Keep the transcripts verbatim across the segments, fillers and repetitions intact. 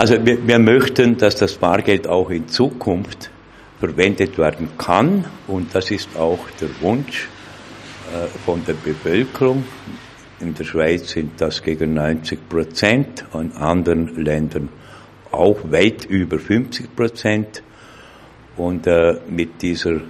Also wir, wir möchten, dass das Bargeld auch in Zukunft verwendet werden kann, und das ist auch der Wunsch äh, von der Bevölkerung. In der Schweiz sind das gegen neunzig Prozent, in anderen Ländern auch weit über fünfzig Prozent. Und äh, mit dieser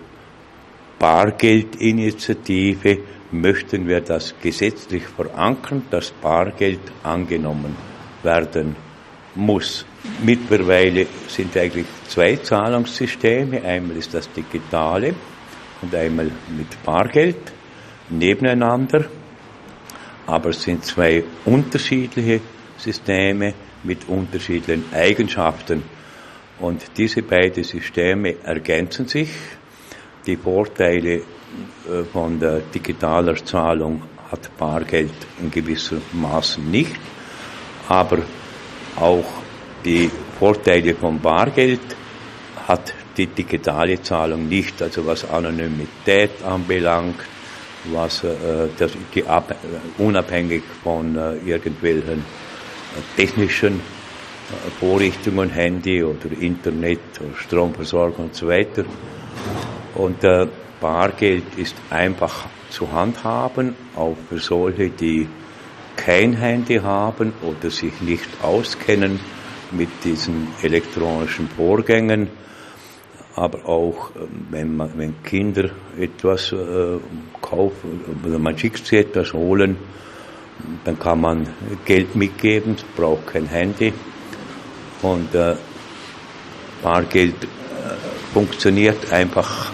Bargeldinitiative möchten wir das gesetzlich verankern, dass Bargeld angenommen werden muss. Mittlerweile sind eigentlich zwei Zahlungssysteme. Einmal ist das digitale und einmal mit Bargeld nebeneinander. Aber es sind zwei unterschiedliche Systeme mit unterschiedlichen Eigenschaften. Und diese beiden Systeme ergänzen sich. Die Vorteile von der digitaler Zahlung hat Bargeld in gewissem Maßen nicht, aber auch die Vorteile von Bargeld hat die digitale Zahlung nicht, also was Anonymität anbelangt, was äh, das, die ab, unabhängig von äh, irgendwelchen äh, technischen äh, Vorrichtungen, Handy oder Internet oder Stromversorgung und so weiter. Und äh, Bargeld ist einfach zu handhaben, auch für solche, die kein Handy haben oder sich nicht auskennen mit diesen elektronischen Vorgängen. Aber auch, wenn man, wenn Kinder etwas äh, kaufen oder man schickt sie etwas holen, dann kann man Geld mitgeben, braucht kein Handy. Und äh, Bargeld äh, funktioniert einfach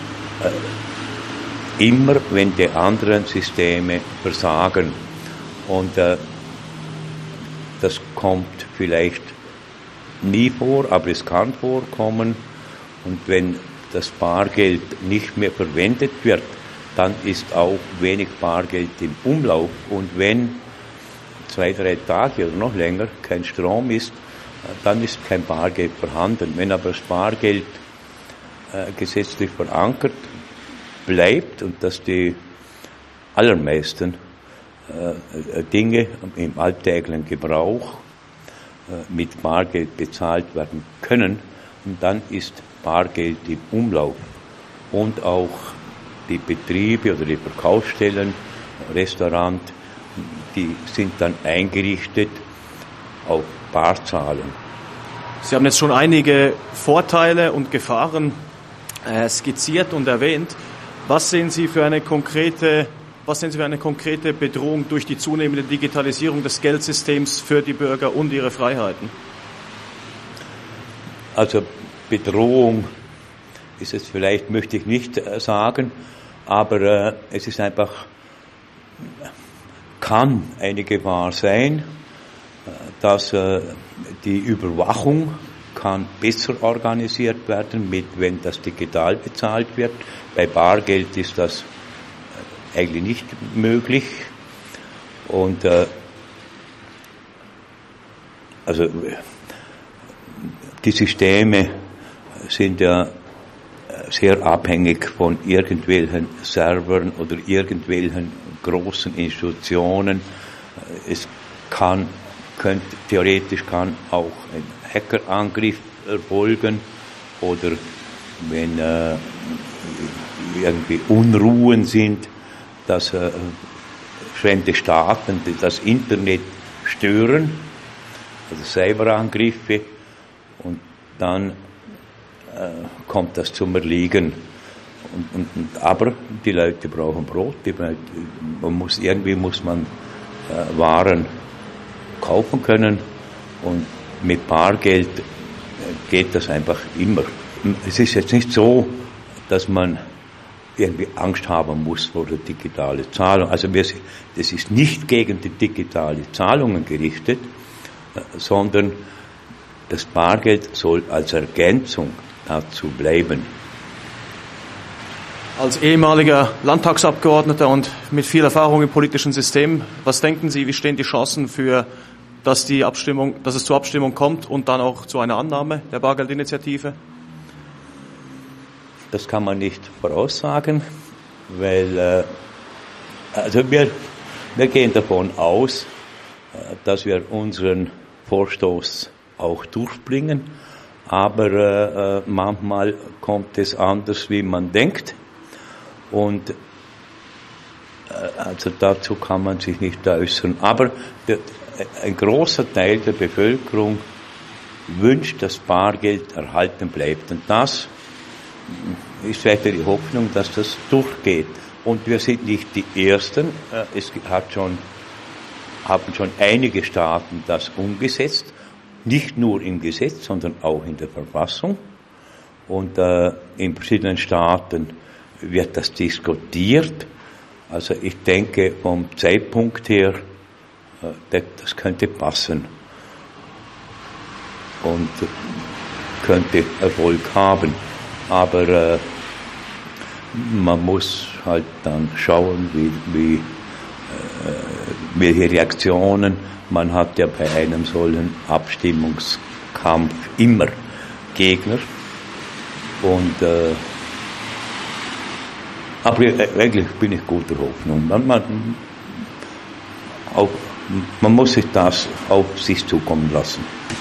äh, immer, wenn die anderen Systeme versagen. Und äh, das kommt vielleicht nie vor, aber es kann vorkommen. Und wenn das Bargeld nicht mehr verwendet wird, dann ist auch wenig Bargeld im Umlauf. Und wenn zwei, drei Tage oder noch länger kein Strom ist, dann ist kein Bargeld vorhanden. Wenn aber das Bargeld äh, gesetzlich verankert bleibt und dass die allermeisten äh, Dinge im alltäglichen Gebrauch äh, mit Bargeld bezahlt werden können, und dann ist Bargeld im Umlauf. Und auch die Betriebe oder die Verkaufsstellen, Restaurant, die sind dann eingerichtet auf Barzahlung. Sie haben jetzt schon einige Vorteile und Gefahren äh, skizziert und erwähnt. Was sehen Sie für eine konkrete, was sehen Sie für eine konkrete Bedrohung durch die zunehmende Digitalisierung des Geldsystems für die Bürger und ihre Freiheiten? Also Bedrohung ist es vielleicht, möchte ich nicht sagen, aber äh, es ist einfach, kann eine Gefahr sein, dass äh, die Überwachung kann besser organisiert werden, mit, wenn das digital bezahlt wird. Bei Bargeld ist das eigentlich nicht möglich. Und äh, also die Systeme sind ja sehr abhängig von irgendwelchen Servern oder irgendwelchen großen Institutionen. Es kann, könnte, theoretisch kann auch ein Hackerangriff erfolgen, oder wenn äh, irgendwie Unruhen sind, dass äh, fremde Staaten das Internet stören, also Cyberangriffe, und dann äh, kommt das zum Erliegen. Und, und, und, aber die Leute brauchen Brot, die, man muss, irgendwie muss man äh, Waren kaufen können, und mit Bargeld äh, geht das einfach immer. Es ist jetzt nicht so, dass man irgendwie Angst haben muss vor der digitalen Zahlung. Also wir, das ist nicht gegen die digitale Zahlungen gerichtet, äh, sondern das Bargeld soll als Ergänzung dazu bleiben. Als ehemaliger Landtagsabgeordneter und mit viel Erfahrung im politischen System, was denken Sie, wie stehen die Chancen für, dass die Abstimmung, dass es zur Abstimmung kommt und dann auch zu einer Annahme der Bargeldinitiative? Das kann man nicht voraussagen, weil äh, also wir, wir gehen davon aus, äh, dass wir unseren Vorstoß auch durchbringen, aber äh, manchmal kommt es anders, wie man denkt, und äh, also dazu kann man sich nicht äußern. Aber der, ein großer Teil der Bevölkerung wünscht, dass Bargeld erhalten bleibt, und das ist weiter die Hoffnung, dass das durchgeht. Und wir sind nicht die Ersten. Es hat schon, haben schon einige Staaten das umgesetzt. Nicht nur im Gesetz, sondern auch in der Verfassung. Und äh, in verschiedenen Staaten wird das diskutiert. Also ich denke, vom Zeitpunkt her, äh, das könnte passen. Und könnte Erfolg haben. Aber äh, man muss halt dann schauen, wie, wie, äh, welche Reaktionen. Man hat ja bei einem solchen Abstimmungskampf immer Gegner. Und, äh, aber eigentlich bin ich guter Hoffnung. Man, man, auch, man muss sich das auf sich zukommen lassen.